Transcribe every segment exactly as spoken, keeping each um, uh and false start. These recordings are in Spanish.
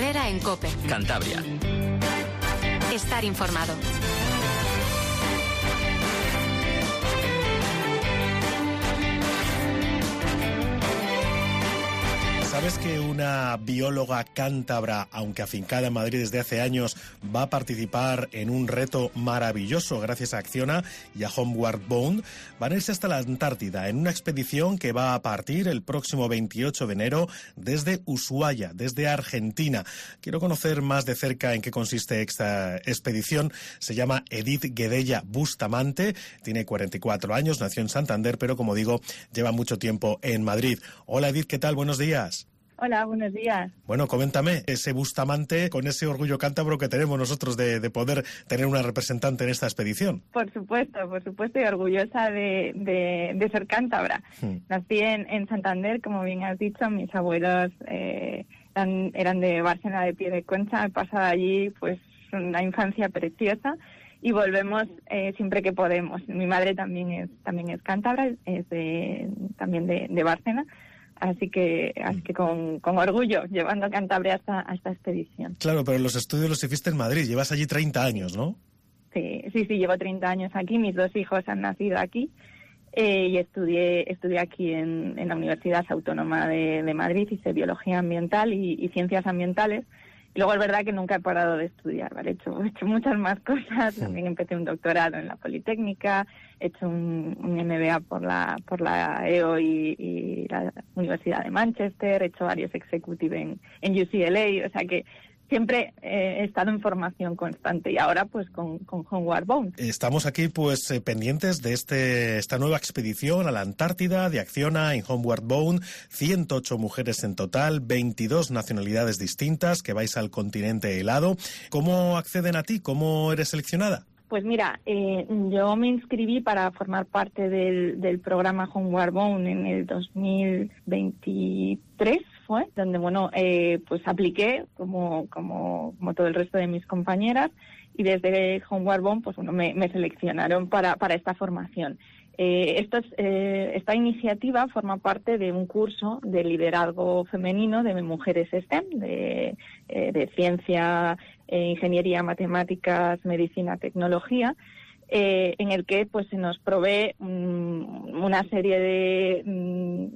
Primavera en COPE. Cantabria. Estar informado. ¿Sabes que una bióloga cántabra, aunque afincada en Madrid desde hace años, va a participar en un reto maravilloso gracias a Acciona y a Homeward Bound? Van a irse hasta la Antártida en una expedición que va a partir el próximo veintiocho de enero desde Ushuaia, desde Argentina. Quiero conocer más de cerca en qué consiste esta expedición. Se llama Edith Guedella Bustamante, tiene cuarenta y cuatro años, nació en Santander, pero como digo, lleva mucho tiempo en Madrid. Hola Edith, ¿qué tal? Buenos días. Hola, buenos días. Bueno, coméntame, ese Bustamante con ese orgullo cántabro que tenemos nosotros de, de poder tener una representante en esta expedición. Por supuesto, por supuesto, y orgullosa de, de, de ser cántabra. Hmm. Nací en, en Santander, como bien has dicho, mis abuelos eh, eran, eran de Bárcena de Piedeconcha, he pasado allí pues una infancia preciosa y volvemos eh, siempre que podemos. Mi madre también es también es cántabra, es de, también de, de Bárcena. Así que así que con, con orgullo, llevando a Cantabria hasta, a esta expedición. Claro, pero los estudios los hiciste en Madrid, llevas allí treinta años, ¿no? Sí, sí, sí, llevo treinta años aquí, mis dos hijos han nacido aquí eh, y estudié estudié aquí en, en la Universidad Autónoma de, de Madrid, hice Biología Ambiental y, y Ciencias Ambientales. Y luego es verdad que nunca he parado de estudiar, ¿vale? He hecho, he hecho muchas más cosas, sí. También empecé un doctorado en la Politécnica, he hecho un, un M B A por la por la E O y, y la Universidad de Manchester, he hecho varios executive en, en U C L A, o sea que siempre eh, he estado en formación constante y ahora pues con, con Homeward Bound. Estamos aquí pues eh, pendientes de este esta nueva expedición a la Antártida de Acciona en Homeward Bound, ciento ocho mujeres en total, veintidós nacionalidades distintas que vais al continente helado. ¿Cómo acceden a ti? ¿Cómo eres seleccionada? Pues mira, eh, yo me inscribí para formar parte del, del programa Homeward Bound en el dos mil veintitrés, fue, donde bueno, eh, pues apliqué como, como, como todo el resto de mis compañeras y desde Homeward Bound pues bueno, me, me seleccionaron para, para esta formación. Eh, esto es, eh, esta iniciativa forma parte de un curso de liderazgo femenino de mujeres STEM, de, eh, de ciencia, eh, ingeniería, matemáticas, medicina, tecnología, eh, en el que pues se nos provee um, una serie de um,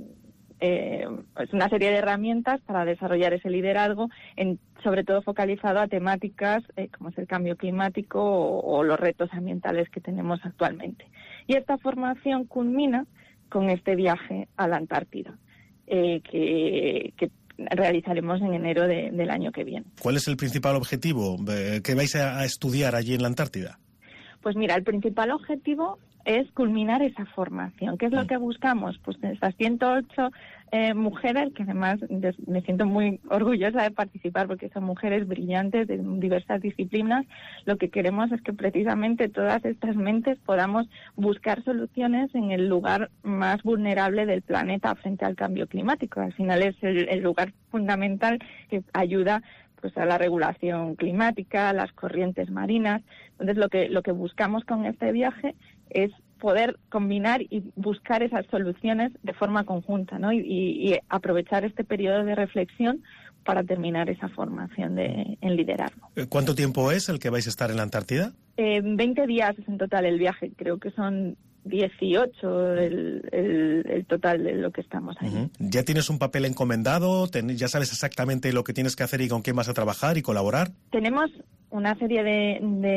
eh, pues una serie de herramientas para desarrollar ese liderazgo, en, sobre todo focalizado a temáticas eh, como es el cambio climático o, o los retos ambientales que tenemos actualmente. Y esta formación culmina con este viaje a la Antártida, eh, que, que realizaremos en enero de, del año que viene. ¿Cuál es el principal objetivo que vais a estudiar allí en la Antártida? Pues mira, el principal objetivo es culminar esa formación. ¿Qué es lo que buscamos? Pues esas ciento ocho eh, mujeres, que además me siento muy orgullosa de participar porque son mujeres brillantes de diversas disciplinas. Lo que queremos es que precisamente todas estas mentes podamos buscar soluciones en el lugar más vulnerable del planeta frente al cambio climático. Al final es el, el lugar fundamental que ayuda pues a la regulación climática, a las corrientes marinas. Entonces lo que lo que buscamos con este viaje es poder combinar y buscar esas soluciones de forma conjunta, ¿no? Y, y, y aprovechar este periodo de reflexión para terminar esa formación de, en liderazgo. ¿Cuánto tiempo es el que vais a estar en la Antártida? Eh, veinte días es en total el viaje, creo que son dieciocho el, el, el total de lo que estamos ahí. Uh-huh. ¿Ya tienes un papel encomendado? ¿Ya sabes exactamente lo que tienes que hacer y con quién vas a trabajar y colaborar? Tenemos una serie de,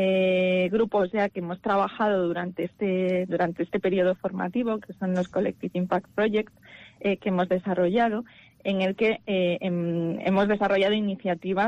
de grupos ya que hemos trabajado durante este durante este periodo formativo, que son los Collective Impact Projects, eh, que hemos desarrollado, en el que eh, em, hemos desarrollado iniciativas,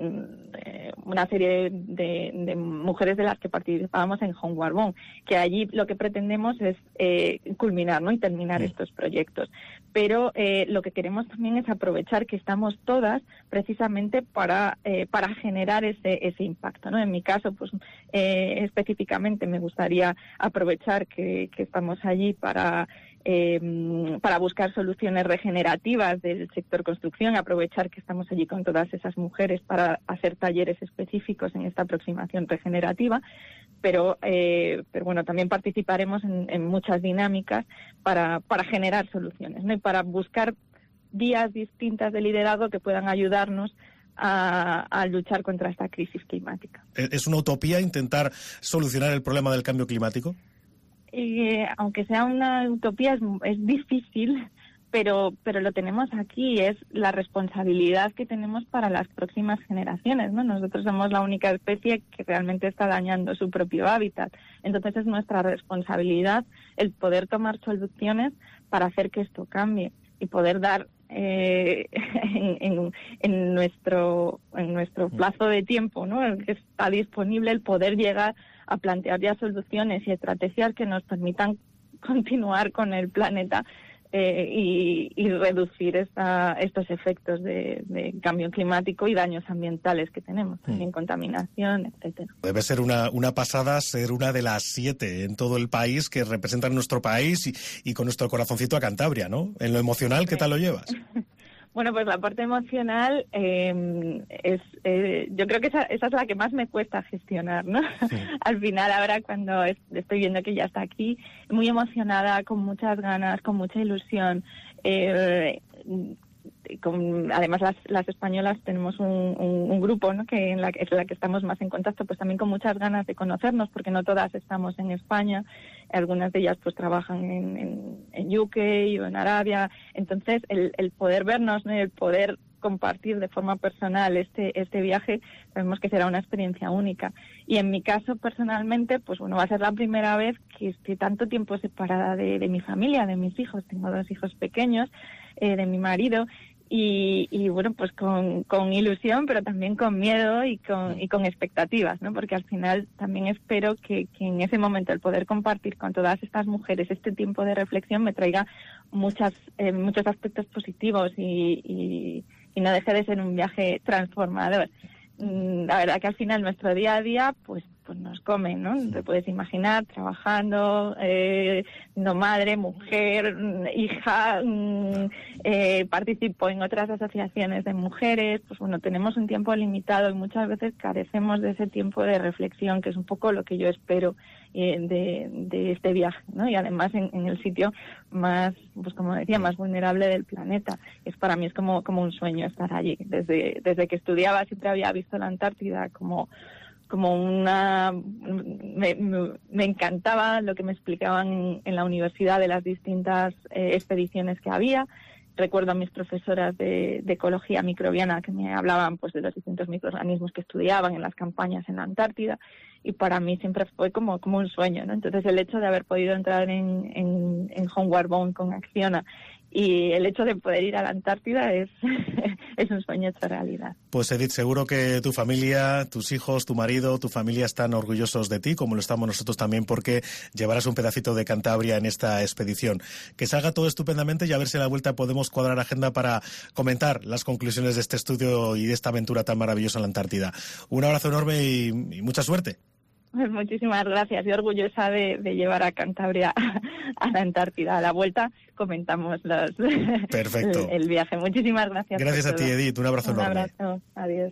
eh, una serie de, de, de mujeres de las que participábamos en Homeward Bound, que allí lo que pretendemos es eh, culminar, ¿no? Y terminar sí. estos proyectos. Pero eh, lo que queremos también es aprovechar que estamos todas precisamente para eh, para generar ese ese impacto, ¿no? En mi caso, pues eh, específicamente me gustaría aprovechar que, que estamos allí para Eh, para buscar soluciones regenerativas del sector construcción, aprovechar que estamos allí con todas esas mujeres para hacer talleres específicos en esta aproximación regenerativa, pero eh, pero bueno, también participaremos en, en muchas dinámicas para, para generar soluciones, ¿no? Y para buscar vías distintas de liderazgo que puedan ayudarnos a, a luchar contra esta crisis climática. ¿Es una utopía intentar solucionar el problema del cambio climático? Eh, aunque sea una utopía, es, es difícil, pero, pero lo tenemos aquí, es la responsabilidad que tenemos para las próximas generaciones, ¿no? Nosotros somos la única especie que realmente está dañando su propio hábitat. Entonces es nuestra responsabilidad el poder tomar soluciones para hacer que esto cambie y poder dar eh, en, en, en nuestro en nuestro plazo de tiempo, ¿no?, el que está disponible, el poder llegar a plantear ya soluciones y estrategias que nos permitan continuar con el planeta eh, y, y reducir esta, estos efectos de, de cambio climático y daños ambientales que tenemos, también contaminación, etcétera. Debe ser una, una pasada ser una de las siete en todo el país que representan nuestro país y, y con nuestro corazoncito a Cantabria, ¿no? En lo emocional, ¿qué tal lo llevas? Bueno, pues la parte emocional eh, es, eh, yo creo que esa, esa es la que más me cuesta gestionar, ¿no? Sí. Al final, ahora cuando es, estoy viendo que ya está aquí, muy emocionada, con muchas ganas, con mucha ilusión. Eh, con, además, las, las españolas tenemos un, un, un grupo, ¿no?, que en la, es la que estamos más en contacto, pues también con muchas ganas de conocernos, porque no todas estamos en España. Algunas de ellas pues trabajan en, en, en U K o en Arabia. Entonces, el, el poder vernos, ¿no?, el poder compartir de forma personal este este viaje, sabemos que será una experiencia única. Y en mi caso, personalmente, pues bueno, va a ser la primera vez que estoy tanto tiempo separada de, de mi familia, de mis hijos. Tengo dos hijos pequeños, eh, de mi marido. Y, y bueno, pues con, con ilusión, pero también con miedo y con, y con expectativas, ¿no? Porque al final también espero que, que en ese momento el poder compartir con todas estas mujeres este tiempo de reflexión me traiga muchas eh, muchos aspectos positivos y, y, y no deje de ser un viaje transformador. La verdad que al final nuestro día a día pues pues nos come, ¿no? Te puedes imaginar trabajando, eh, no madre, mujer, hija, eh, participo en otras asociaciones de mujeres, pues bueno, tenemos un tiempo limitado y muchas veces carecemos de ese tiempo de reflexión, que es un poco lo que yo espero eh, de, de este viaje, ¿no? Y además en, en el sitio más, pues como decía, más vulnerable del planeta. Es para mí es como, como un sueño estar allí. Desde, desde que estudiaba siempre había visto la Antártida como como una... Me, me, me encantaba lo que me explicaban en la universidad de las distintas eh, expediciones que había. Recuerdo a mis profesoras de, de ecología microbiana que me hablaban pues de los distintos microorganismos que estudiaban en las campañas en la Antártida, y para mí siempre fue como, como un sueño, ¿no? Entonces el hecho de haber podido entrar en, en, en Homeward Bound con Acciona y el hecho de poder ir a la Antártida es, es un sueño hecho realidad. Pues Edith, seguro que tu familia, tus hijos, tu marido, tu familia están orgullosos de ti, como lo estamos nosotros también, porque llevarás un pedacito de Cantabria en esta expedición. Que salga todo estupendamente y a ver si a la vuelta podemos cuadrar agenda para comentar las conclusiones de este estudio y de esta aventura tan maravillosa en la Antártida. Un abrazo enorme y, y mucha suerte. Pues muchísimas gracias. Yo orgullosa de, de llevar a Cantabria a, a la Antártida. A la vuelta comentamos los, Perfecto. El, el viaje. Muchísimas gracias. Gracias a ti, Edith. Un abrazo Un enorme. Un abrazo. Adiós.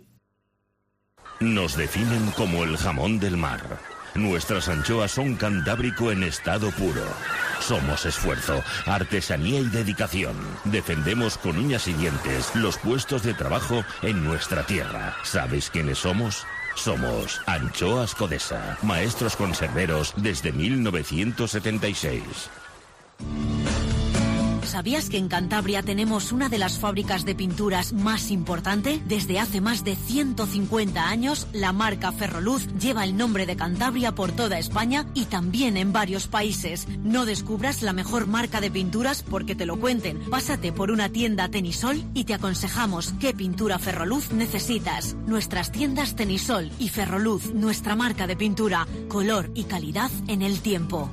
Nos definen como el jamón del mar. Nuestras anchoas son cantábrico en estado puro. Somos esfuerzo, artesanía y dedicación. Defendemos con uñas y dientes los puestos de trabajo en nuestra tierra. ¿Sabéis quiénes somos? Somos Anchoas Codesa, maestros conserveros desde mil novecientos setenta y seis. ¿Sabías que en Cantabria tenemos una de las fábricas de pinturas más importante? Desde hace más de ciento cincuenta años, la marca Ferroluz lleva el nombre de Cantabria por toda España y también en varios países. No descubras la mejor marca de pinturas porque te lo cuenten. Pásate por una tienda Tenisol y te aconsejamos qué pintura Ferroluz necesitas. Nuestras tiendas Tenisol y Ferroluz, nuestra marca de pintura, color y calidad en el tiempo.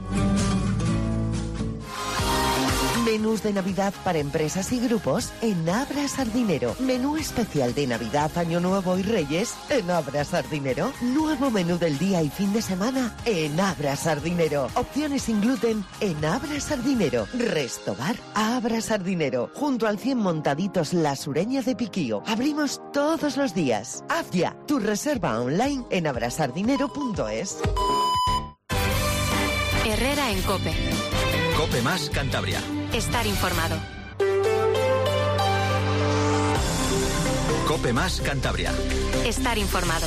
Menús de Navidad para empresas y grupos en Abra Sardinero. Menú especial de Navidad, Año Nuevo y Reyes en Abra Sardinero. Nuevo menú del día y fin de semana en Abra Sardinero. Opciones sin gluten en Abra Sardinero. Restobar Abra Sardinero. Junto al cien Montaditos La Sureña de Piquío. Abrimos todos los días. Haz ya tu reserva online en abrasardinero punto es. Herrera en COPE. COPE más Cantabria. Estar informado. COPE más Cantabria. Estar informado.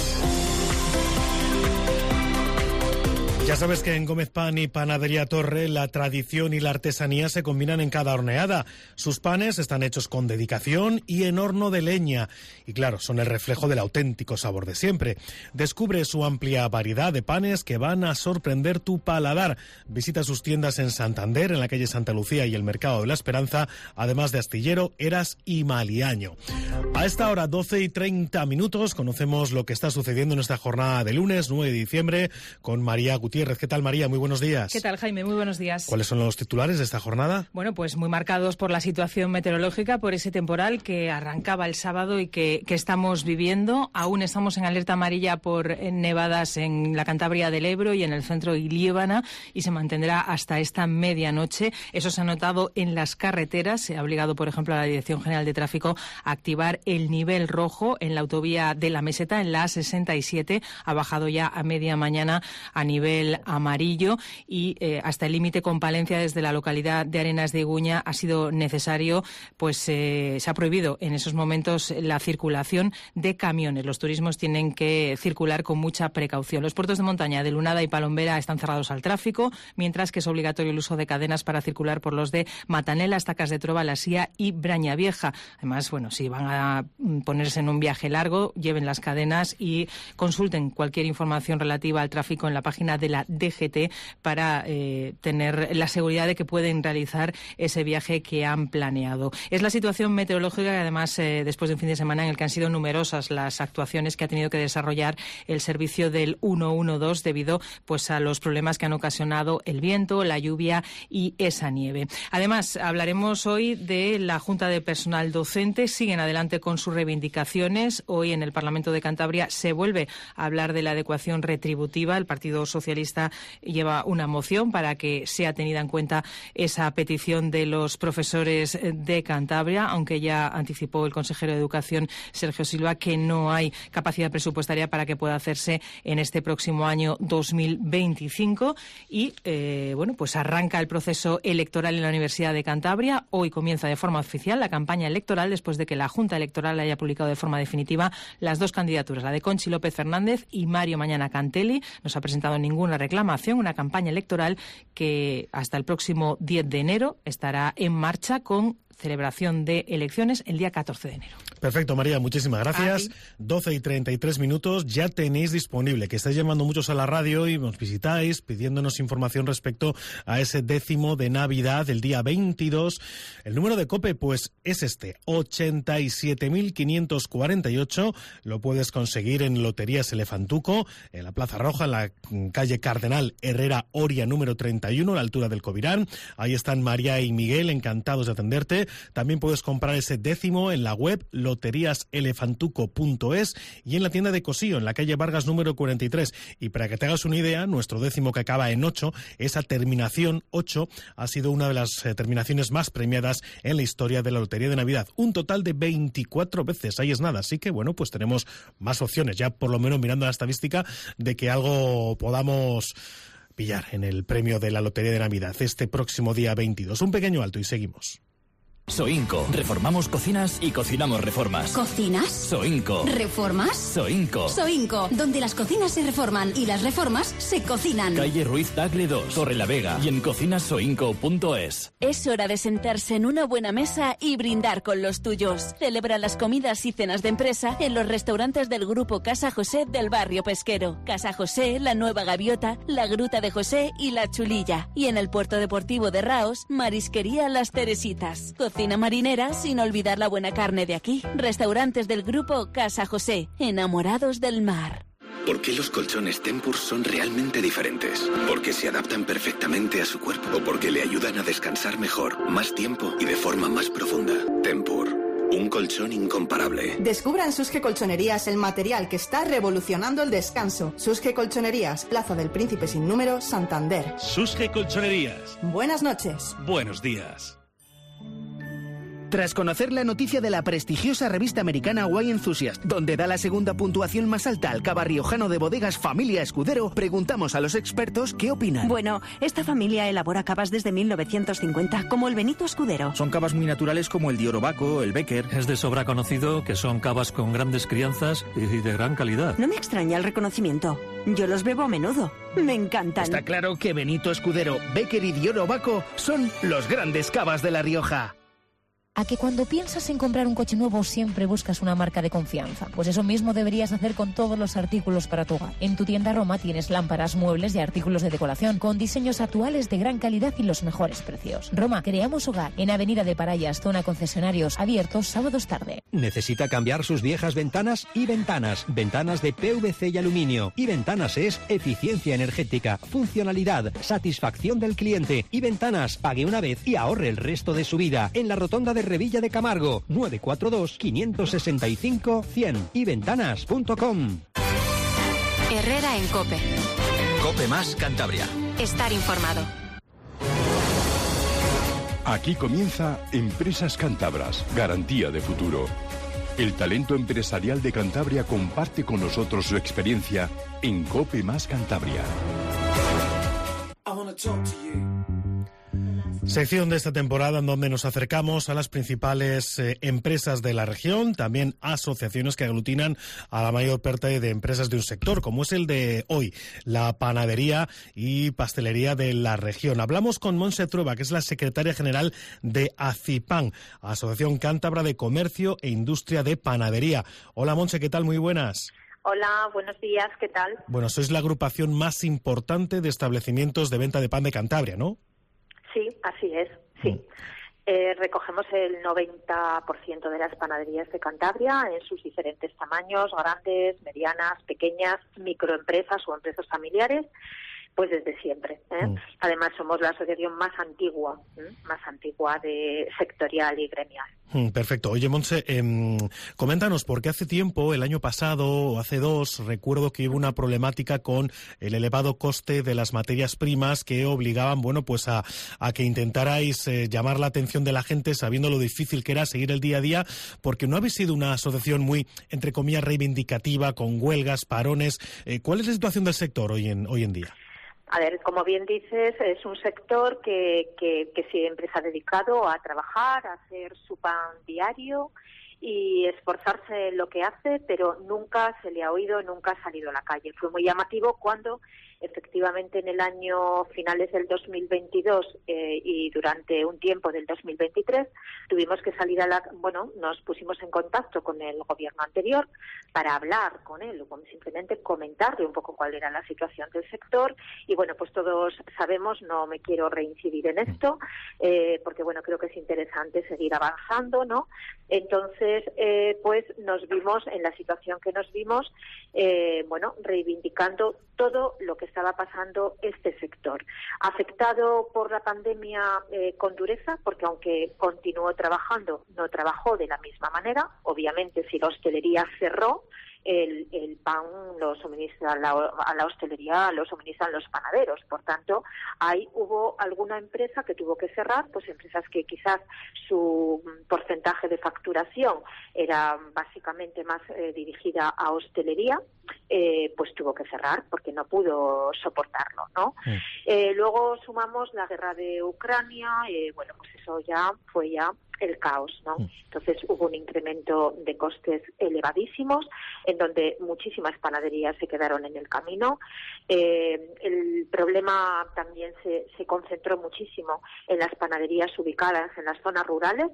Ya sabes que en Gómez Pan y Panadería Torre la tradición y la artesanía se combinan en cada horneada. Sus panes están hechos con dedicación y en horno de leña. Y claro, son el reflejo del auténtico sabor de siempre. Descubre su amplia variedad de panes que van a sorprender tu paladar. Visita sus tiendas en Santander, en la calle Santa Lucía y el Mercado de la Esperanza, además de Astillero, Eras y Maliaño. A esta hora, doce y treinta minutos, conocemos lo que está sucediendo en esta jornada de lunes, nueve de diciembre, con María Gutiérrez. ¿Qué tal, María? Muy buenos días. ¿Qué tal, Jaime? Muy buenos días. ¿Cuáles son los titulares de esta jornada? Bueno, pues muy marcados por la situación meteorológica, por ese temporal que arrancaba el sábado y que, que estamos viviendo. Aún estamos en alerta amarilla por nevadas en la Cantabria del Ebro y en el centro y Líbana, y se mantendrá hasta esta medianoche. Eso se ha notado en las carreteras. Se ha obligado, por ejemplo, a la Dirección General de Tráfico a activar el nivel rojo en la autovía de la Meseta, en la A sesenta y siete. Ha bajado ya a media mañana a nivel amarillo y eh, hasta el límite con Palencia desde la localidad de Arenas de Iguña ha sido necesario, pues eh, se ha prohibido en esos momentos la circulación de camiones. Los turismos tienen que circular con mucha precaución. Los puertos de montaña de Lunada y Palombera están cerrados al tráfico, mientras que es obligatorio el uso de cadenas para circular por los de Matanela, Estacas de Trova, La Sía y Braña Vieja. Además, bueno, si van a ponerse en un viaje largo, lleven las cadenas y consulten cualquier información relativa al tráfico en la página de la D G T para eh, tener la seguridad de que pueden realizar ese viaje que han planeado. Es la situación meteorológica que además eh, después de un fin de semana en el que han sido numerosas las actuaciones que ha tenido que desarrollar el servicio del ciento doce debido pues a los problemas que han ocasionado el viento, la lluvia y esa nieve. Además, hablaremos hoy de la Junta de Personal Docente. Siguen adelante con sus reivindicaciones. Hoy en el Parlamento de Cantabria se vuelve a hablar de la adecuación retributiva. El Partido Socialista lleva una moción para que sea tenida en cuenta esa petición de los profesores de Cantabria, aunque ya anticipó el consejero de Educación, Sergio Silva, que no hay capacidad presupuestaria para que pueda hacerse en este próximo año dos mil veinticinco. Y, eh, bueno, pues arranca el proceso electoral en la Universidad de Cantabria. Hoy comienza de forma oficial la campaña electoral después de que la Junta Electoral haya publicado de forma definitiva las dos candidaturas, la de Conchi López Fernández y Mario Mañana Cantelli. No se ha presentado ninguna reclamación, una campaña electoral que hasta el próximo diez de enero estará en marcha con celebración de elecciones el día catorce de enero. Perfecto, María, muchísimas gracias. doce y treinta y tres minutos, ya tenéis disponible, que estáis llamando muchos a la radio y nos visitáis pidiéndonos información respecto a ese décimo de Navidad del día veintidós. El número de COPE, pues, es este, ochenta y siete mil quinientos cuarenta y ocho. Lo puedes conseguir en Loterías Elefantuco, en la Plaza Roja, en la calle Cardenal Herrera Oria, número treinta y uno, a la altura del Covirán. Ahí están María y Miguel, encantados de atenderte. También puedes comprar ese décimo en la web loterías elefantuco punto es y en la tienda de Cosío, en la calle Vargas número cuarenta y tres. Y para que te hagas una idea, nuestro décimo, que acaba en ocho, esa terminación ocho ha sido una de las eh, terminaciones más premiadas en la historia de la Lotería de Navidad. Un total de veinticuatro veces, ahí es nada. Así que, bueno, pues tenemos más opciones, ya por lo menos mirando la estadística, de que algo podamos pillar en el premio de la Lotería de Navidad este próximo día veintidós. Un pequeño alto y seguimos. Soinco. Reformamos cocinas y cocinamos reformas. ¿Cocinas? Soinco. ¿Reformas? Soinco. Soinco, donde las cocinas se reforman y las reformas se cocinan. Calle Ruiz Tagle dos, Torre la Vega y en cocinas soinco punto es. Es hora de sentarse en una buena mesa y brindar con los tuyos. Celebra las comidas y cenas de empresa en los restaurantes del Grupo Casa José del barrio Pesquero. Casa José, La Nueva Gaviota, La Gruta de José y La Chulilla. Y en el Puerto Deportivo de Raos, Marisquería Las Teresitas. Cocina marinera sin olvidar la buena carne de aquí. Restaurantes del Grupo Casa José, enamorados del mar. ¿Por qué los colchones Tempur son realmente diferentes? Porque se adaptan perfectamente a su cuerpo o porque le ayudan a descansar mejor, más tiempo y de forma más profunda. Tempur, un colchón incomparable. Descubra en Susque Colchonerías el material que está revolucionando el descanso. Susque Colchonerías, Plaza del Príncipe sin número, Santander. Susque Colchonerías. Buenas noches. Buenos días. Tras conocer la noticia de la prestigiosa revista americana Wine Enthusiast, donde da la segunda puntuación más alta al cava riojano de bodegas Familia Escudero, preguntamos a los expertos qué opinan. Bueno, esta familia elabora cavas desde mil novecientos cincuenta, como el Benito Escudero. Son cavas muy naturales como el Diorobaco, el Becker. Es de sobra conocido que son cavas con grandes crianzas y de gran calidad. No me extraña el reconocimiento. Yo los bebo a menudo. Me encantan. Está claro que Benito Escudero, Becker y Diorobaco son los grandes cavas de La Rioja. ¿A que cuando piensas en comprar un coche nuevo siempre buscas una marca de confianza? Pues eso mismo deberías hacer con todos los artículos para tu hogar. En tu tienda Roma tienes lámparas, muebles y artículos de decoración con diseños actuales de gran calidad y los mejores precios. Roma, creamos hogar en Avenida de Parayas, zona concesionarios, abiertos sábados tarde. ¿Necesita cambiar sus viejas ventanas? Y Ventanas. Ventanas de P V C y aluminio. Y Ventanas es eficiencia energética, funcionalidad, satisfacción del cliente. Y Ventanas, pague una vez y ahorre el resto de su vida. En la rotonda de Revilla de Camargo, nueve cuatro dos, cinco seis cinco, cien y ventanas punto com. Herrera en COPE. COPE más Cantabria. Estar informado. Aquí comienza Empresas Cántabras, garantía de futuro. El talento empresarial de Cantabria comparte con nosotros su experiencia en COPE más Cantabria. Sección de esta temporada en donde nos acercamos a las principales eh, empresas de la región, también asociaciones que aglutinan a la mayor parte de empresas de un sector, como es el de hoy, la panadería y pastelería de la región. Hablamos con Montse Trueba, que es la secretaria general de ACIPAN, Asociación Cántabra de Comercio e Industria de Panadería. Hola Montse, ¿qué tal? Muy buenas. Hola, buenos días, ¿qué tal? Bueno, sois la agrupación más importante de establecimientos de venta de pan de Cantabria, ¿no? Sí, así es, sí. Mm. Eh, recogemos el noventa por ciento de las panaderías de Cantabria en sus diferentes tamaños, grandes, medianas, pequeñas, microempresas o empresas familiares, pues desde siempre. ¿eh? Mm. Además, somos la asociación más antigua, ¿eh? más antigua de sectorial y gremial. Mm, perfecto. Oye, Montse, eh, coméntanos, porque hace tiempo, el año pasado o hace dos, recuerdo que hubo una problemática con el elevado coste de las materias primas que obligaban, bueno, pues a, a que intentarais eh, llamar la atención de la gente sabiendo lo difícil que era seguir el día a día, porque no habéis sido una asociación muy, entre comillas, reivindicativa, con huelgas, parones. Eh, ¿Cuál es la situación del sector hoy en, hoy en día? A ver, como bien dices, es un sector que, que, que siempre se ha dedicado a trabajar, a hacer su pan diario y esforzarse en lo que hace, pero nunca se le ha oído, nunca ha salido a la calle. Fue muy llamativo cuando efectivamente en el año finales del dos mil veintidós eh, y durante un tiempo del dos mil veintitrés tuvimos que salir a la... Bueno, nos pusimos en contacto con el gobierno anterior para hablar con él, o simplemente comentarle un poco cuál era la situación del sector. Y bueno, pues todos sabemos, no me quiero reincidir en esto, eh, porque bueno, creo que es interesante seguir avanzando, ¿no? Entonces, eh, pues nos vimos en la situación que nos vimos, eh, bueno, reivindicando todo lo que estaba pasando este sector. Afectado por la pandemia eh, con dureza, porque aunque continuó trabajando, no trabajó de la misma manera. Obviamente, si la hostelería cerró, el, el pan lo suministra la, a la hostelería, lo suministran los panaderos. Por tanto, ahí hubo alguna empresa que tuvo que cerrar, pues empresas que quizás su porcentaje de facturación era básicamente más eh, dirigida a hostelería, eh, pues tuvo que cerrar porque no pudo soportarlo, ¿no? Sí. Eh, luego sumamos la guerra de Ucrania, eh, bueno, pues eso ya fue ya el caos, ¿no? Entonces hubo un incremento de costes elevadísimos, en donde muchísimas panaderías se quedaron en el camino. Eh, el problema también se, se concentró muchísimo en las panaderías ubicadas en las zonas rurales,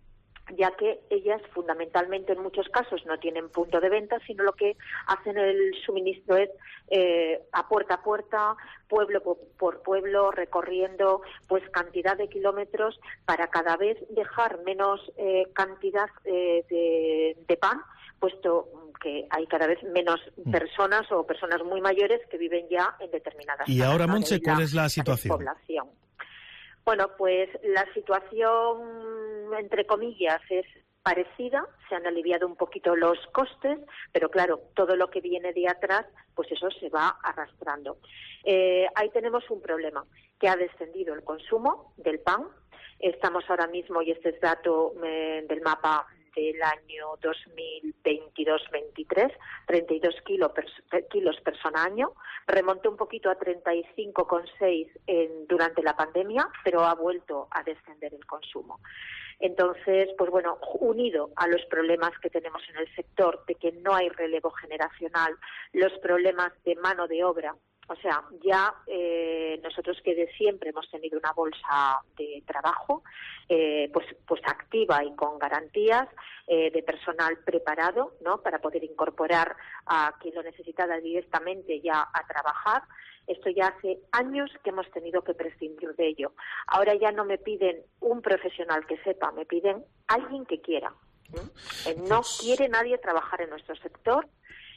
ya que ellas fundamentalmente en muchos casos no tienen punto de venta, sino lo que hacen el suministro es eh, a puerta a puerta, pueblo por pueblo, recorriendo pues cantidad de kilómetros para cada vez dejar menos eh, cantidad eh, de, de pan, puesto que hay cada vez menos personas o personas muy mayores que viven ya en determinadas zonas. Y ahora, Montse, ¿cuál es la situación? Población. Bueno, pues la situación, entre comillas, es parecida. Se han aliviado un poquito los costes, pero claro, todo lo que viene de atrás, pues eso se va arrastrando. Eh, ahí tenemos un problema, que ha descendido el consumo del pan. Estamos ahora mismo, y este es dato eh, del mapa del año dos mil veintidós veintitrés, treinta y dos kilo per, kilos persona año. Remontó un poquito a treinta y cinco coma seis en, durante la pandemia, pero ha vuelto a descender el consumo. Entonces, pues bueno, unido a los problemas que tenemos en el sector de que no hay relevo generacional, los problemas de mano de obra, o sea, ya eh, nosotros que de siempre hemos tenido una bolsa de trabajo, eh, pues, pues activa y con garantías eh, de personal preparado, ¿no? Para poder incorporar a quien lo necesitara directamente ya a trabajar. Esto ya hace años que hemos tenido que prescindir de ello. Ahora ya no me piden un profesional que sepa, me piden alguien que quiera. ¿eh? No quiere nadie trabajar en nuestro sector.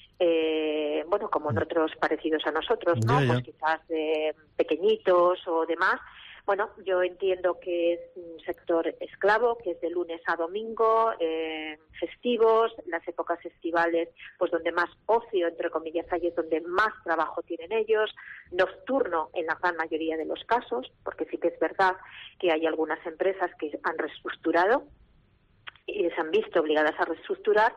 Eh, bueno, como en otros parecidos a nosotros, ¿no? Ya, ya. Pues quizás eh, pequeñitos o demás. Bueno, yo entiendo que es un sector esclavo, que es de lunes a domingo, eh, festivos, las épocas estivales, pues donde más ocio, entre comillas, hay, es donde más trabajo tienen ellos, nocturno en la gran mayoría de los casos, porque sí que es verdad que hay algunas empresas que han reestructurado y se han visto obligadas a reestructurar,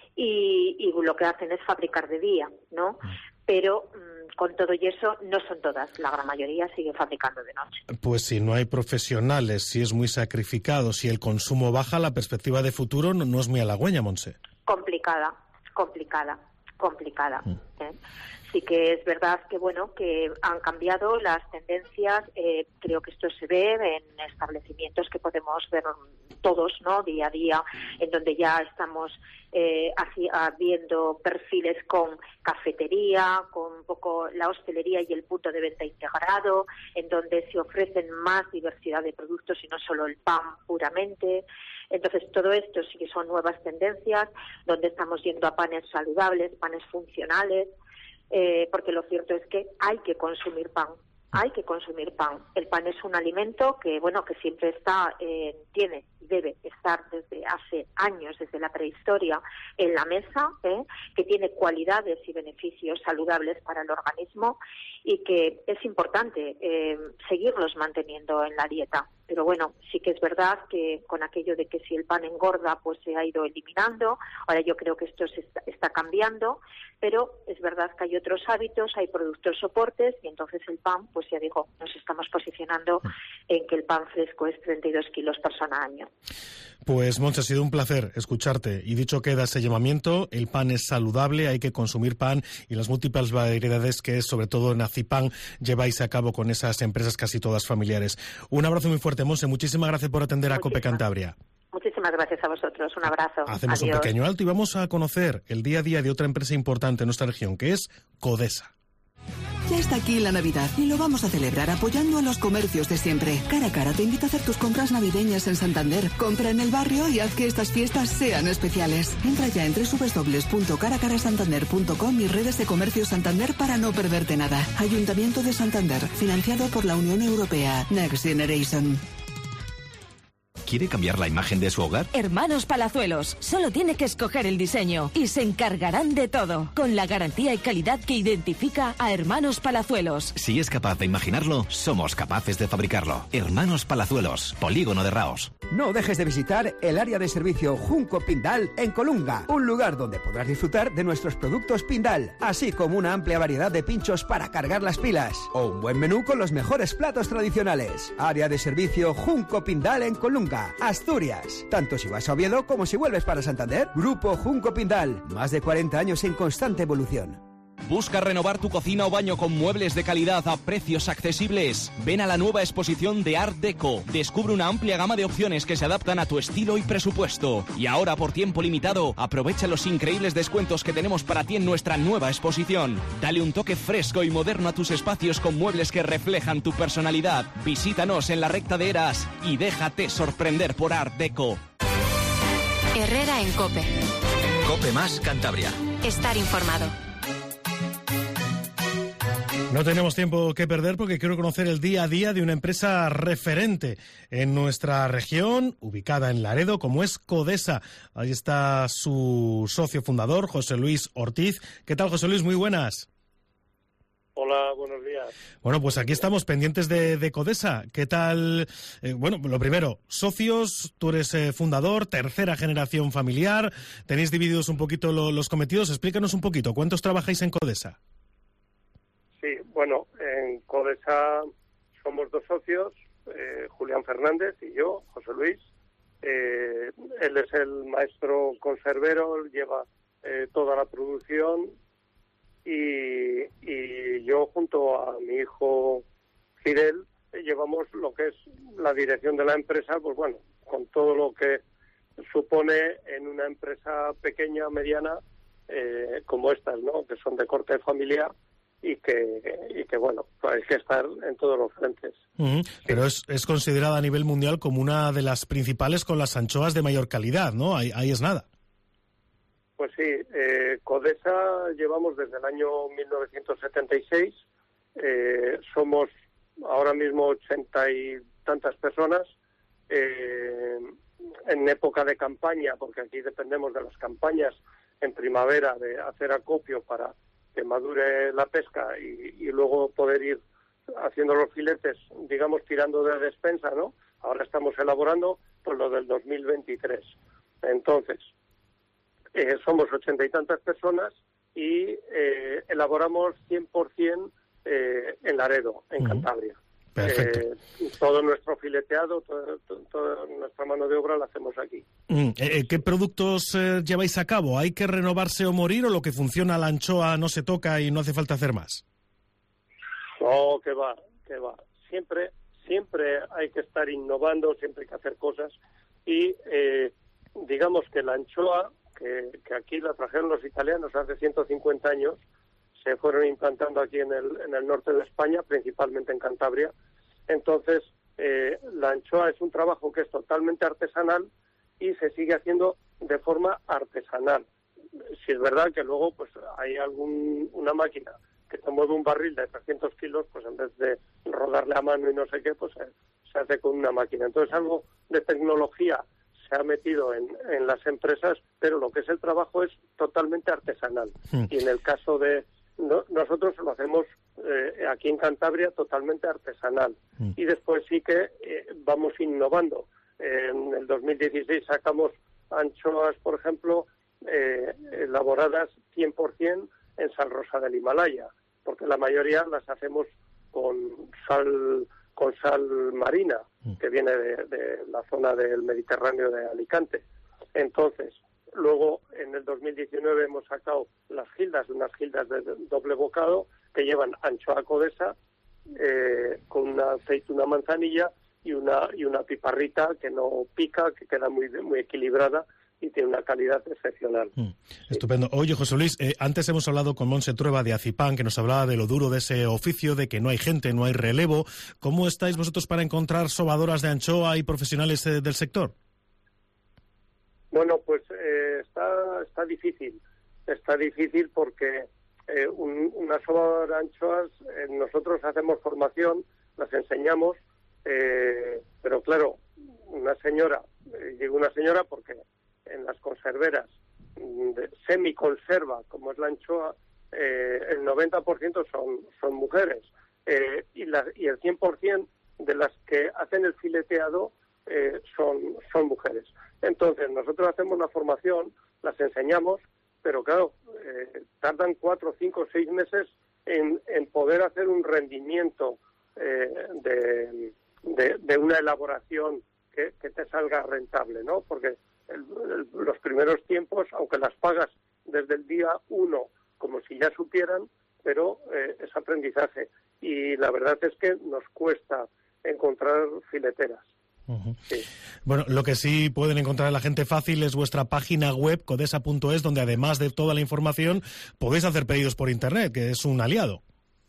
Y, y lo que hacen es fabricar de día, ¿no? Pero mmm, con todo y eso no son todas, la gran mayoría sigue fabricando de noche. Pues si no hay profesionales, si es muy sacrificado, si el consumo baja, la perspectiva de futuro no, no es muy halagüeña, Montse. Complicada, complicada, complicada. Mm. ¿eh? Sí que es verdad que bueno que han cambiado las tendencias. Eh, creo que esto se ve en establecimientos que podemos ver todos, ¿no? Día a día, en donde ya estamos eh, así, ah, viendo perfiles con cafetería, con un poco la hostelería y el punto de venta integrado, en donde se ofrecen más diversidad de productos y no solo el pan puramente. Entonces, todo esto sí que son nuevas tendencias, donde estamos yendo a panes saludables, panes funcionales, eh, porque lo cierto es que hay que consumir pan. Hay que consumir pan. El pan es un alimento que, bueno, que siempre está, eh, tiene, debe estar desde hace años, desde la prehistoria, en la mesa, ¿eh? que tiene cualidades y beneficios saludables para el organismo y que es importante eh, seguirlos manteniendo en la dieta. Pero bueno, sí que es verdad que con aquello de que si el pan engorda, pues se ha ido eliminando. Ahora yo creo que esto se está, está cambiando, pero es verdad que hay otros hábitos, hay productos soportes y entonces el pan, pues ya digo, nos estamos posicionando en que el pan fresco es treinta y dos kilos persona año. Pues Montse, ha sido un placer escucharte y dicho queda ese llamamiento, el pan es saludable, hay que consumir pan y las múltiples variedades que sobre todo en Acipan lleváis a cabo con esas empresas casi todas familiares. Un abrazo muy fuerte, Montse, muchísimas gracias por atender a Cope Cantabria. Muchísimas gracias a vosotros, un abrazo. Hacemos Adiós. Un pequeño alto y vamos a conocer el día a día de otra empresa importante en nuestra región, que es Codesa. Ya está aquí la Navidad y lo vamos a celebrar apoyando a los comercios de siempre. Cara a Cara te invita a hacer tus compras navideñas en Santander. Compra en el barrio y haz que estas fiestas sean especiales. Entra ya en doble u doble u doble u punto cara cara santander punto com y redes de comercio Santander para no perderte nada. Ayuntamiento de Santander, financiado por la Unión Europea. Next Generation. ¿Quiere cambiar la imagen de su hogar? Hermanos Palazuelos. Solo tiene que escoger el diseño y se encargarán de todo, con la garantía y calidad que identifica a Hermanos Palazuelos. Si es capaz de imaginarlo, somos capaces de fabricarlo. Hermanos Palazuelos, Polígono de Raos. No dejes de visitar el área de servicio Junco Pindal en Colunga, un lugar donde podrás disfrutar de nuestros productos Pindal, así como una amplia variedad de pinchos para cargar las pilas, o un buen menú con los mejores platos tradicionales. Área de servicio Junco Pindal en Colunga, Asturias. Tanto si vas a Oviedo como si vuelves para Santander. Grupo Junco Pindal, más de cuarenta años en constante evolución. ¿Busca renovar tu cocina o baño con muebles de calidad a precios accesibles? Ven a la nueva exposición de Art Deco. Descubre una amplia gama de opciones que se adaptan a tu estilo y presupuesto. Y ahora, por tiempo limitado, aprovecha los increíbles descuentos que tenemos para ti en nuestra nueva exposición. Dale un toque fresco y moderno a tus espacios con muebles que reflejan tu personalidad. Visítanos en la recta de Eras y déjate sorprender por Art Deco. Herrera en COPE. COPE más Cantabria. Estar informado. No tenemos tiempo que perder porque quiero conocer el día a día de una empresa referente en nuestra región, ubicada en Laredo, como es Codesa. Ahí está su socio fundador, José Luis Ortiz. ¿Qué tal, José Luis? Muy buenas. Hola, buenos días. días. Bueno, pues aquí estamos pendientes de, de Codesa. ¿Qué tal? Eh, bueno, lo primero, socios, tú eres eh, fundador, tercera generación familiar, tenéis divididos un poquito lo, los cometidos. Explícanos un poquito, ¿cuántos trabajáis en Codesa? Sí, bueno, en Codesa somos dos socios, eh, Julián Fernández y yo, José Luis. Eh, él es el maestro conservero, lleva eh, toda la producción y, y yo junto a mi hijo Fidel eh, llevamos lo que es la dirección de la empresa, pues bueno, con todo lo que supone en una empresa pequeña, mediana, eh, como estas, ¿no? Que son de corte familiar y que, y que bueno, pues hay que estar en todos los frentes. Uh-huh. Sí. Pero es, es considerada a nivel mundial como una de las principales con las anchoas de mayor calidad, ¿no? Ahí, ahí es nada. Pues sí, eh, Codesa llevamos desde el año mil novecientos setenta y seis, eh, somos ahora mismo ochenta y tantas personas, eh, en época de campaña, porque aquí dependemos de las campañas en primavera de hacer acopio para que madure la pesca y, y luego poder ir haciendo los filetes, digamos, tirando de despensa, ¿no? Ahora estamos elaborando pues lo del dos mil veintitrés. Entonces, eh, somos ochenta y tantas personas y eh, elaboramos cien por ciento eh, en Laredo, en uh-huh. Cantabria. Perfecto. Eh, todo nuestro fileteado, todo, todo, toda nuestra mano de obra la hacemos aquí. Mm, eh, ¿Qué productos eh, lleváis a cabo? ¿Hay que renovarse o morir o lo que funciona la anchoa no se toca y no hace falta hacer más? No, que va, que va. Siempre, siempre hay que estar innovando, siempre hay que hacer cosas y eh, digamos que la anchoa, que, que aquí la trajeron los italianos hace ciento cincuenta años, se fueron implantando aquí en el, en el norte de España, principalmente en Cantabria. Entonces, eh, la anchoa es un trabajo que es totalmente artesanal y se sigue haciendo de forma artesanal. Si es verdad que luego pues hay algún una máquina que te mueve un barril de trescientos kilos, pues en vez de rodarle a mano y no sé qué, pues se, se hace con una máquina. Entonces, algo de tecnología se ha metido en, en las empresas, pero lo que es el trabajo es totalmente artesanal. Hmm. Y en el caso de No, nosotros lo hacemos eh, aquí en Cantabria totalmente artesanal mm. y después sí que eh, vamos innovando. Eh, en el dos mil dieciséis sacamos anchoas, por ejemplo, eh, elaboradas cien por ciento en sal rosa del Himalaya, porque la mayoría las hacemos con sal con sal marina, mm. que viene de, de la zona del Mediterráneo de Alicante. Entonces, luego, en el dos mil diecinueve hemos sacado las gildas, unas gildas de doble bocado que llevan anchoa Codesa eh, con una aceite, una manzanilla y una y una piparrita que no pica, que queda muy muy equilibrada y tiene una calidad excepcional. Mm, estupendo. Sí. Oye, José Luis, eh, antes hemos hablado con Montse Trueba de Acipán, que nos hablaba de lo duro de ese oficio, de que no hay gente, no hay relevo. ¿Cómo estáis vosotros para encontrar sobadoras de anchoa y profesionales eh, del sector? Bueno, pues eh, está está difícil, está difícil porque eh, un, una sobadora de anchoas, eh, nosotros hacemos formación, las enseñamos, eh, pero claro, una señora, eh, digo una señora porque en las conserveras de semiconserva, como es la anchoa, eh, el noventa por ciento son, son mujeres eh, y, la, y el cien por ciento de las que hacen el fileteado eh, son, son mujeres. Entonces, nosotros hacemos la formación, las enseñamos, pero claro, eh, tardan cuatro, cinco, seis meses en, en poder hacer un rendimiento eh, de, de, de una elaboración que, que te salga rentable, ¿no? Porque el, el, los primeros tiempos, aunque las pagas desde el día uno como si ya supieran, pero eh, es aprendizaje. Y la verdad es que nos cuesta encontrar fileteras. Uh-huh. Sí. Bueno, lo que sí pueden encontrar la gente fácil es vuestra página web, codesa punto es, donde además de toda la información podéis hacer pedidos por internet, que es un aliado.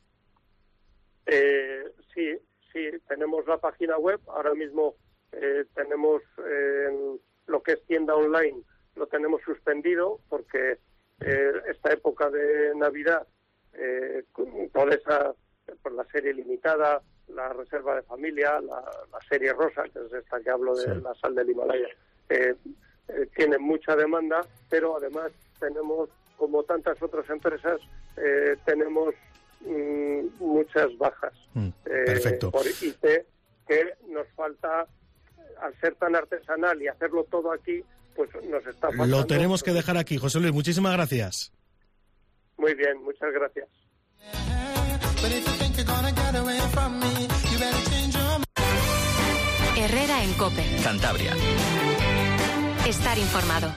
Eh, sí, sí, tenemos la página web. Ahora mismo eh, tenemos eh, lo que es tienda online, lo tenemos suspendido porque eh, esta época de Navidad, eh, Codesa, por la serie limitada, la reserva de familia, la, la serie rosa, que es esta que hablo de sí. la sal del Himalaya, eh, eh, tiene mucha demanda, pero además tenemos, como tantas otras empresas, eh, tenemos mmm, muchas bajas Mm, eh, perfecto. por I T, que nos falta, al ser tan artesanal y hacerlo todo aquí, pues nos está faltando. Lo tenemos que dejar aquí. José Luis, muchísimas gracias. Muy bien, muchas gracias. Herrera en COPE. Cantabria. Estar informado.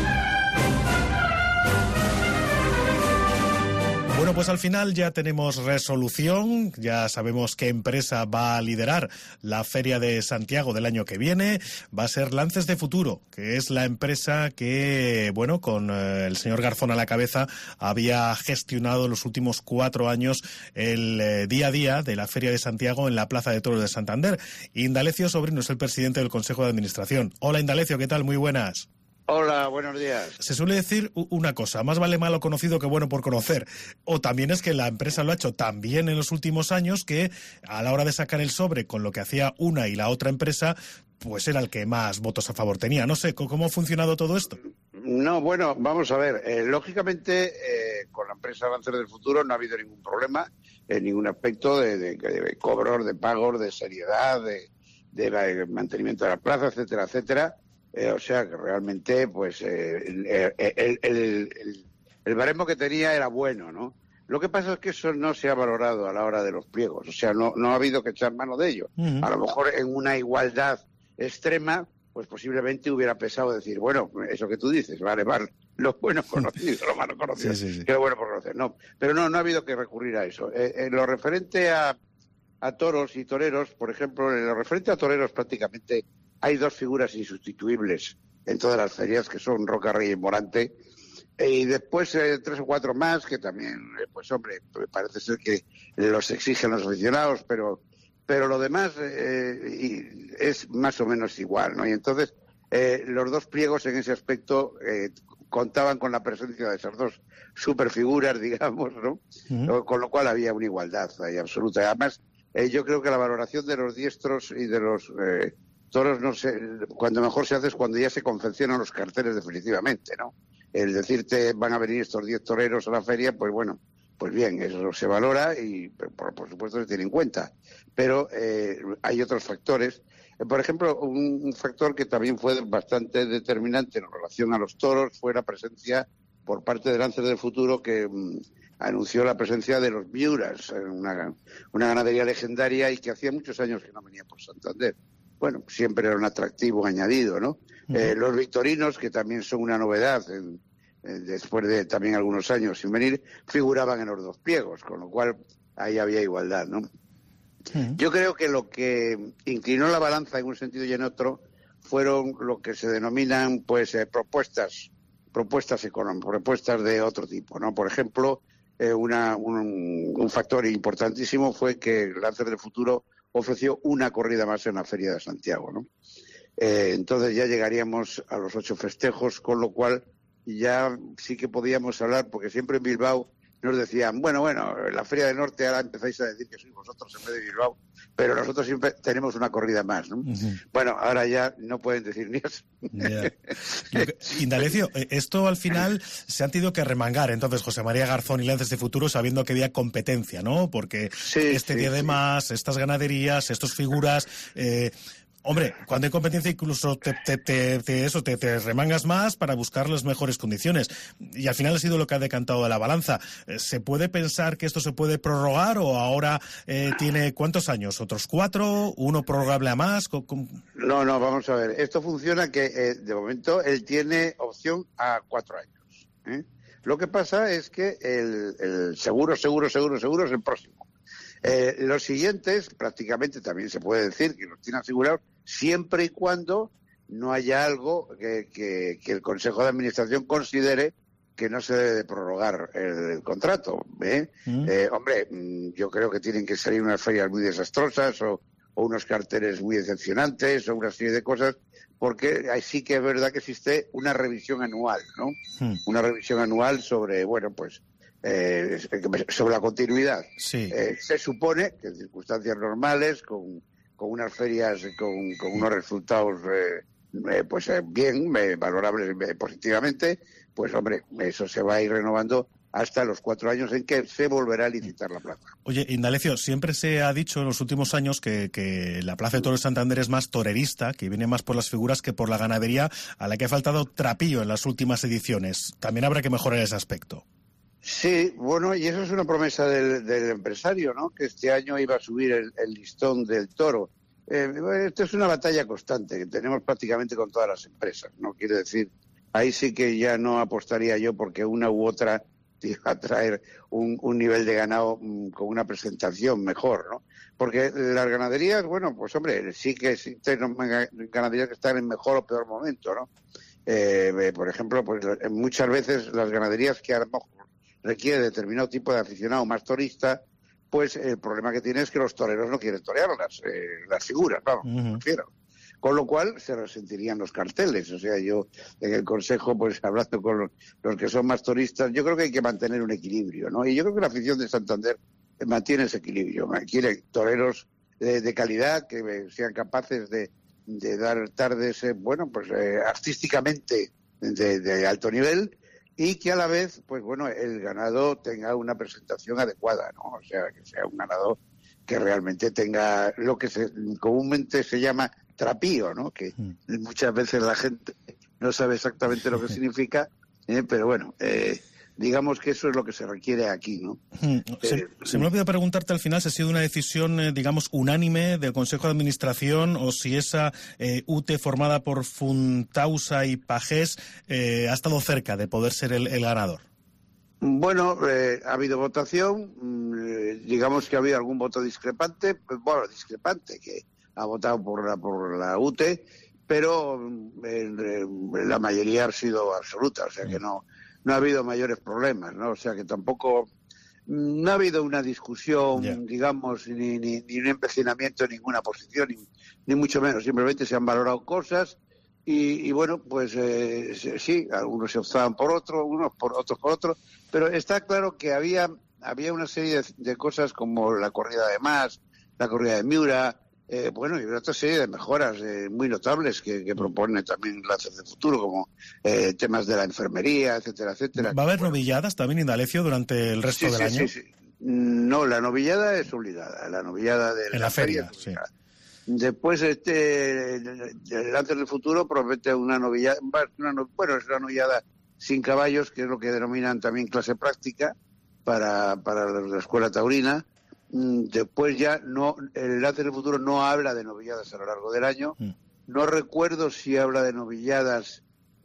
Bueno, pues al final ya tenemos resolución, ya sabemos qué empresa va a liderar la Feria de Santiago del año que viene. Va a ser Lances de Futuro, que es la empresa que, bueno, con eh, el señor Garzón a la cabeza, había gestionado los últimos cuatro años el eh, día a día de la Feria de Santiago en la Plaza de Toros de Santander. Indalecio Sobrino es el presidente del Consejo de Administración. Hola, Indalecio, ¿qué tal? Muy buenas. Hola, buenos días. Se suele decir una cosa, más vale malo conocido que bueno por conocer. O también es que la empresa lo ha hecho tan bien en los últimos años que a la hora de sacar el sobre con lo que hacía una y la otra empresa, pues era el que más votos a favor tenía. No sé, ¿cómo ha funcionado todo esto? No, bueno, vamos a ver. Eh, lógicamente, eh, con la empresa Lances del Futuro no ha habido ningún problema en ningún aspecto de, de, de cobros, de pagos, de seriedad, de, de mantenimiento de la plaza, etcétera, etcétera. Eh, o sea que realmente, pues, eh, el, el, el, el, el baremo que tenía era bueno, ¿no? Lo que pasa es que eso no se ha valorado a la hora de los pliegos, o sea, no, no ha habido que echar mano de ello. Uh-huh. A lo mejor en una igualdad extrema, pues posiblemente hubiera pesado decir, bueno, eso que tú dices, vale, vale, los buenos conocidos, los malos conocidos, sí, sí, sí. Que es bueno por conocer. No, pero no, no ha habido que recurrir a eso. Eh, en lo referente a, a toros y toreros, por ejemplo, en lo referente a toreros prácticamente hay dos figuras insustituibles en todas las ferias, que son Roca, Rey y Morante, y después eh, tres o cuatro más, que también, eh, pues hombre, parece ser que los exigen los aficionados, pero pero lo demás eh, es más o menos igual, ¿no? Y entonces, eh, los dos pliegos en ese aspecto eh, contaban con la presencia de esas dos superfiguras, digamos, ¿no? Uh-huh. Con lo cual había una igualdad ahí absoluta. Además, eh, yo creo que la valoración de los diestros y de los... Eh, toros, no sé, cuando mejor se hace es cuando ya se confeccionan los carteles definitivamente, ¿no? El decirte van a venir estos diez toreros a la feria, pues bueno, pues bien, eso se valora y por, por supuesto se tiene en cuenta. Pero eh, hay otros factores. Eh, por ejemplo, un, un factor que también fue bastante determinante en relación a los toros fue la presencia por parte de Lances del Futuro que mm, anunció la presencia de los Miuras, una, una ganadería legendaria y que hacía muchos años que no venía por Santander. Bueno, siempre era un atractivo añadido, ¿no? Uh-huh. Eh, los victorinos, que también son una novedad, en, en, después de también algunos años sin venir, figuraban en los dos pliegos, con lo cual ahí había igualdad, ¿no? Uh-huh. Yo creo que lo que inclinó la balanza en un sentido y en otro fueron lo que se denominan, pues, eh, propuestas, propuestas económicas, propuestas de otro tipo, ¿no? Por ejemplo, eh, una, un, un factor importantísimo fue que Lances del Futuro ofreció una corrida más en la Feria de Santiago, ¿no? Eh, entonces ya llegaríamos a los ocho festejos, con lo cual ya sí que podíamos hablar, porque siempre en Bilbao nos decían, bueno, bueno, en la Feria del Norte ahora empezáis a decir que sois vosotros en vez de Bilbao, pero nosotros siempre tenemos una corrida más, ¿no? Uh-huh. Bueno, ahora ya no pueden decir ni eso. Yeah. Que, Indalecio, esto al final se han tenido que remangar, entonces, José María Garzón y Lances de Futuro, sabiendo que había competencia, ¿no? Porque sí, este sí, día de sí. más, estas ganaderías, estas figuras... Eh, Hombre, cuando hay competencia incluso te, te, te, te, eso, te, te remangas más para buscar las mejores condiciones. Y al final ha sido lo que ha decantado de la balanza. ¿Se puede pensar que esto se puede prorrogar o ahora eh, tiene cuántos años? ¿Otros cuatro? ¿Uno prorrogable a más? ¿Cómo? No, no, vamos a ver. Esto funciona que eh, de momento él tiene opción a cuatro años. ¿eh? Lo que pasa es que el, el seguro, seguro, seguro, seguro es el próximo. Eh, los siguientes, prácticamente también se puede decir que los tiene asegurados siempre y cuando no haya algo que, que, que el Consejo de Administración considere que no se debe de prorrogar el, el contrato. ¿eh? Mm. Eh, hombre, yo creo que tienen que salir unas ferias muy desastrosas o, o unos carteles muy decepcionantes o una serie de cosas, porque ahí sí que es verdad que existe una revisión anual, ¿no? Mm. Una revisión anual sobre, bueno, pues... Eh, sobre la continuidad. Sí. Eh, se supone que en circunstancias normales, con, con unas ferias con, con unos resultados eh, eh, pues eh, bien, eh, valorables eh, positivamente, pues hombre, eso se va a ir renovando hasta los cuatro años en que se volverá a licitar la plaza. Oye, Indalecio, siempre se ha dicho en los últimos años que, que la Plaza de Toros de Santander es más torerista, que viene más por las figuras que por la ganadería, a la que ha faltado trapío en las últimas ediciones. También habrá que mejorar ese aspecto. Sí, bueno, y eso es una promesa del, del empresario, ¿no? Que este año iba a subir el, el listón del toro. Eh, esto es una batalla constante que tenemos prácticamente con todas las empresas, ¿no? Quiero decir, ahí sí que ya no apostaría yo porque una u otra a traer un, un nivel de ganado um, con una presentación mejor, ¿no? Porque las ganaderías, bueno, pues hombre, sí que existen ganaderías que están en mejor o peor momento, ¿no? Eh, eh, por ejemplo, pues muchas veces las ganaderías que a lo mejor requieren determinado tipo de aficionado más torista, pues el problema que tiene es que los toreros no quieren torearlas, eh, las figuras, vamos, uh-huh. me refiero. Con lo cual se resentirían los carteles. O sea, yo en el Consejo, pues hablando con los, los que son más turistas, yo creo que hay que mantener un equilibrio, ¿no? Y yo creo que la afición de Santander mantiene ese equilibrio. Quiere toreros de, de calidad que sean capaces de, de dar tardes, eh, bueno, pues eh, artísticamente de, de alto nivel y que a la vez, pues bueno, el ganado tenga una presentación adecuada, ¿no? O sea, que sea un ganado que realmente tenga lo que se, comúnmente se llama trapío, ¿no? Que muchas veces la gente no sabe exactamente lo que significa, eh, pero bueno, eh, digamos que eso es lo que se requiere aquí, ¿no? Se, eh, se me olvidó preguntarte al final si ha sido una decisión, eh, digamos, unánime del Consejo de Administración o si esa eh, U T E formada por Funtausa y Pagés eh, ha estado cerca de poder ser el, el ganador. Bueno, eh, ha habido votación, eh, digamos que ha habido algún voto discrepante, pues, bueno, discrepante, que ha votado por la, por la U T E, pero eh, la mayoría ha sido absoluta, o sea que no, no ha habido mayores problemas, ¿no? O sea que tampoco, no ha habido una discusión, yeah. digamos, ni, ni, ni un empecinamiento en ninguna posición, ni, ni mucho menos, simplemente se han valorado cosas. Y, y bueno, pues eh, sí, algunos se optaban por otro, unos por otros por otro, pero está claro que había había una serie de, de cosas como la corrida de Mas, la corrida de Miura, eh, bueno, y otra serie de mejoras eh, muy notables que, que propone también Lances del Futuro, como eh, temas de la enfermería, etcétera, etcétera. ¿Va a haber bueno, novilladas también, Indalecio, durante el resto sí, del sí, año? Sí, sí. No, la novillada es obligada, la novillada de en la, la feria, feria es sí. Después, este, el Lances del Futuro promete una novillada, una, bueno, es una novillada sin caballos, que es lo que denominan también clase práctica para, para la escuela taurina. Después ya no, el Lances del Futuro no habla de novilladas a lo largo del año. Mm. No recuerdo si habla de novilladas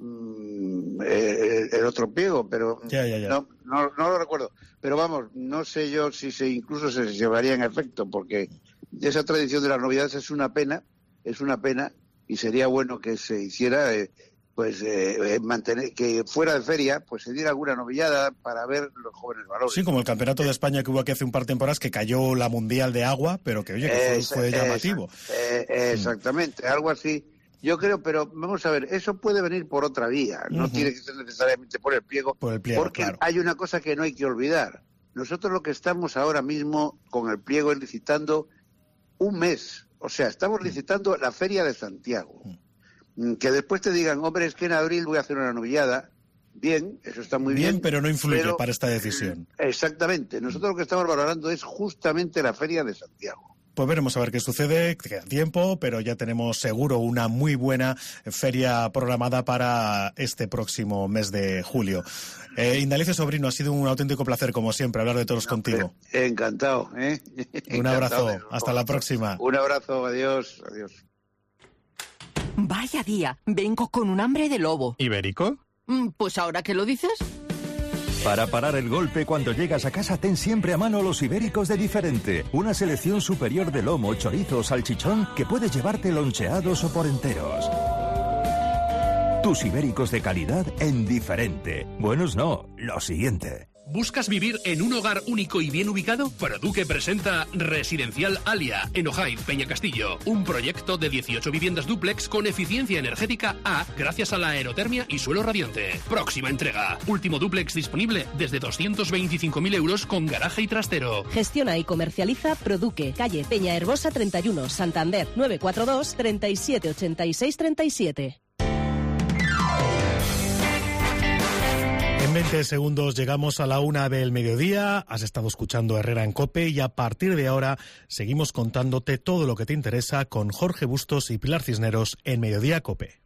mmm, el, el otro pliego, pero ya, ya, ya. No, no, no lo recuerdo. Pero vamos, no sé yo si se incluso se llevaría en efecto, porque esa tradición de las novedades es una pena, es una pena, y sería bueno que se hiciera, eh, pues, eh, mantener, que fuera de feria, pues se diera alguna novillada para ver los jóvenes valores. Sí, como el Campeonato de España que hubo aquí hace un par de temporadas, que cayó la Mundial de Agua, pero que, oye, que fue, es, fue llamativo. Es, eh, exactamente, mm. algo así. Yo creo, pero vamos a ver, eso puede venir por otra vía, no uh-huh. tiene que ser necesariamente por el pliego, por el pliego porque claro. hay una cosa que no hay que olvidar. Nosotros lo que estamos ahora mismo con el pliego es licitando un mes, o sea, estamos licitando la Feria de Santiago. Que después te digan, hombre, es que en abril voy a hacer una novillada. Bien, eso está muy bien. Bien, pero no influye pero, para esta decisión. Exactamente. Nosotros lo que estamos valorando es justamente la Feria de Santiago. Pues veremos a ver qué sucede, queda tiempo, pero ya tenemos seguro una muy buena feria programada para este próximo mes de julio. Eh, Indalecio Sobrino, ha sido un auténtico placer, como siempre, hablar de toros no, contigo. Encantado, ¿eh? Un encantado abrazo, de, hasta la próxima. Un abrazo, adiós, adiós. Vaya día, vengo con un hambre de lobo. ¿Ibérico? Pues ahora que lo dices... Para parar el golpe cuando llegas a casa, ten siempre a mano los ibéricos de Diferente. Una selección superior de lomo, chorizo o salchichón que puedes llevarte loncheados o por enteros. Tus ibéricos de calidad en Diferente. Buenos no, lo siguiente. ¿Buscas vivir en un hogar único y bien ubicado? Produque presenta Residencial Alia, en Ojaiz, Peñacastillo. Un proyecto de dieciocho viviendas dúplex con eficiencia energética A gracias a la aerotermia y suelo radiante. Próxima entrega. Último dúplex disponible desde doscientos veinticinco mil euros con garaje y trastero. Gestiona y comercializa Produque, calle Peña Herbosa treinta y uno, Santander, nueve cuatro dos, treinta y siete, ochenta y seis, treinta y siete. En veinte segundos llegamos a la una del mediodía. Has estado escuchando Herrera en COPE y a partir de ahora seguimos contándote todo lo que te interesa con Jorge Bustos y Pilar Cisneros en Mediodía COPE.